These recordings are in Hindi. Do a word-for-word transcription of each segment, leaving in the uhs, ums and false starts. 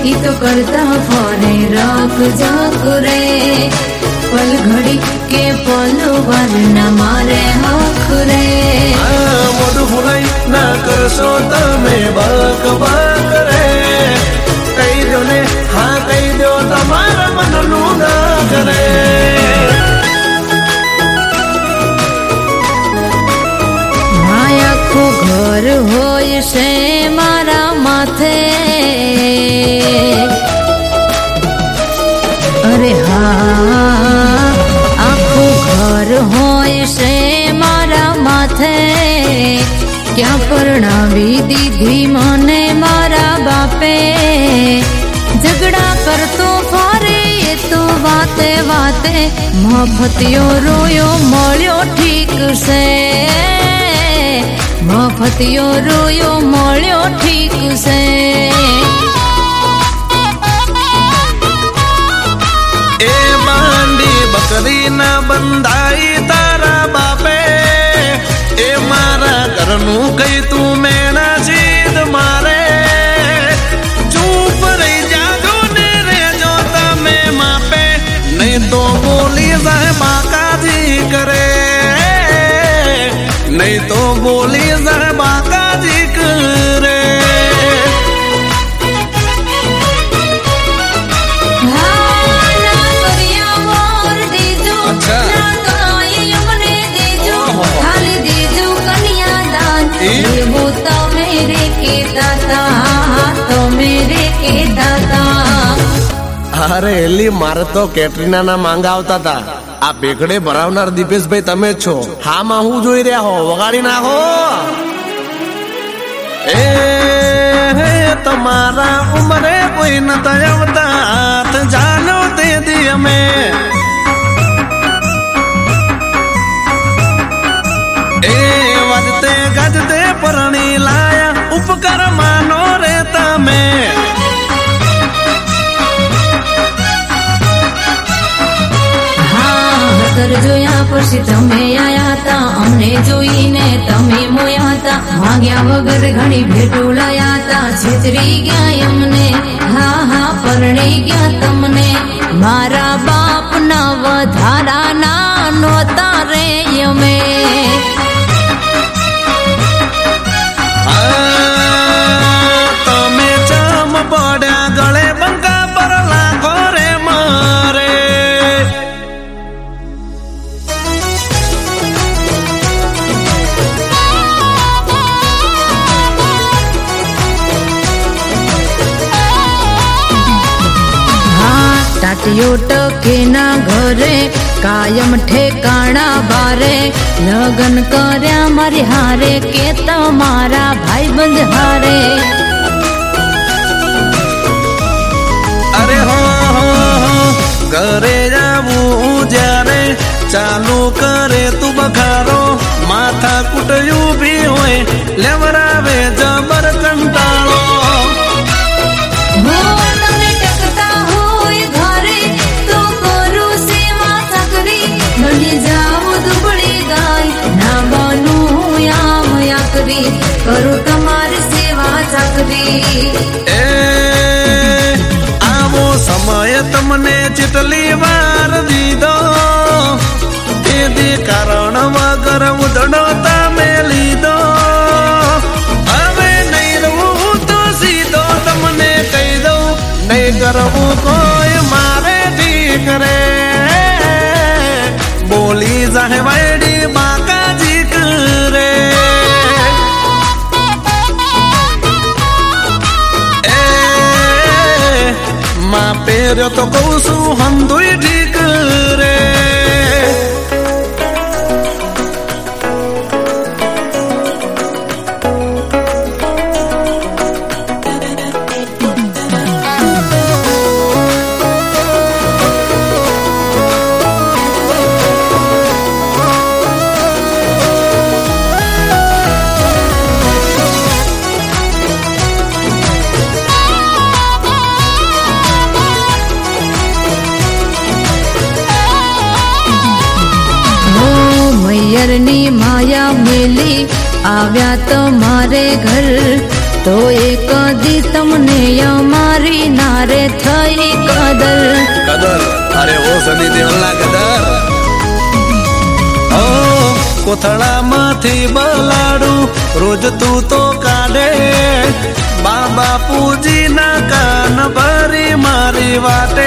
ई तो करता फरे रख जक रे पल घड़ी के पलो वर न मारे हक रे मोडू फुलाई ना करशो तमे बक बक रे कही दो ने हाँ कही दो तमारा मन लूना करे आखो घर होय से मारा माथे अरे हाँ आखो घर होय से मारा माथे क्या परणावी दीदी मने मारा बापे झगड़ा कर तो फारे ये तो वाते वाते मफतियो रोयो मळ्यो ठीक से मफतियो रोयो मळ्यो ठीक से ए बांडी बकरी ना बंधाई तारा बापे ए मारा घरनू कई तू मेना जीद मारे चुप रही जागो ने रे जो तमे मापे नहीं तो बोली जाए बाका जी करे नहीं तो बोली जाए बाका जी करे वो तो मेरे के दादा तो मेरे के दादा अरे एली मारे तो कैटरीना ना मांगा आवता था आ बेगड़े भरावनार दीपेश भाई तमे छो हाँ मा हूँ जोई रह्या हो वगाड़ी ना हो ए तुम्हारा उम्रे कोई न तयवता जानो दे दिया में ए वजते गजते परणी लाया उपकर मानो रे तमे कर जोया પછી તમે આયા તા અમને જોઈને તમે મોયા તા માંગ્યા વગર ઘણી ભેટો લાયા તા છેતરી ગયા અમને હા હા પરણી ગયા તમને મારા બાપ ના વધારા ના નોતા રે અમે તમે ચમ પડ્યા ગળે બંકા પર લાખો રે મારે टाटियो टके ना घरे कायम ठेकाणा बारे लगन कर्या मारी हारे के तमारा भाई बंद हारे अरे हो हो हो करे जाबू जारे चालू करे तू बखारो माथा कुटयू भी होए लेवरावे जबर कंटाळो करो तमारी सेवा चाकरी ए आवो समय तमने चिटली वार दीदो दीदी कारण वगर उदड़ो तमे लीदो अवे नहीं रहूं तो सीधो तमने कही दो नहीं करूं कोई मारे ठीक रे बोली जाए वैडी बाका जी करे पेरो तो कौसु हम दुई ठीक रे मैयरनी माया मेली आव्या तो मारे घर तो एक दी तमने અમારી નારે થઈ કદર કદર અરે ઓ સની દેવલા કદર ઓ કોથળામાંથી બલાડું રોજ તું તો કાઢે બાબા પૂજીના કાન ભરી મારી વાટે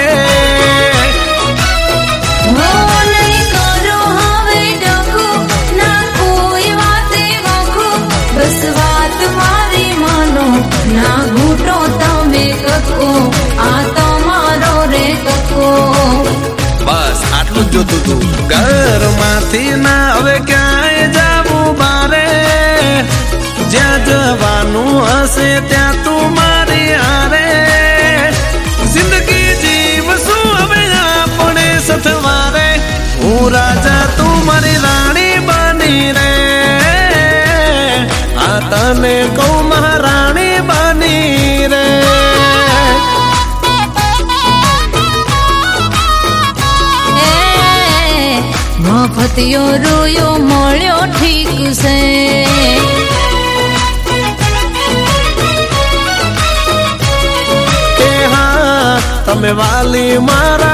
ना घूटो तमे कको आ तमारो रे कको बस आटलू ज जोतुं तू घर मांथी ना हवे क्यांय जावुं बारे ज्यां जवानुं हसे त्यां तू मारी हारे जिंदगी जीवशुं हवे आपणे सथवारे हूँ राजा तू मारी राणी बनी रे आ तने कहूं महाराणी बनी रे मफतियो रोयो मळ्यो ठीक से के हाँ तमे वाली मारा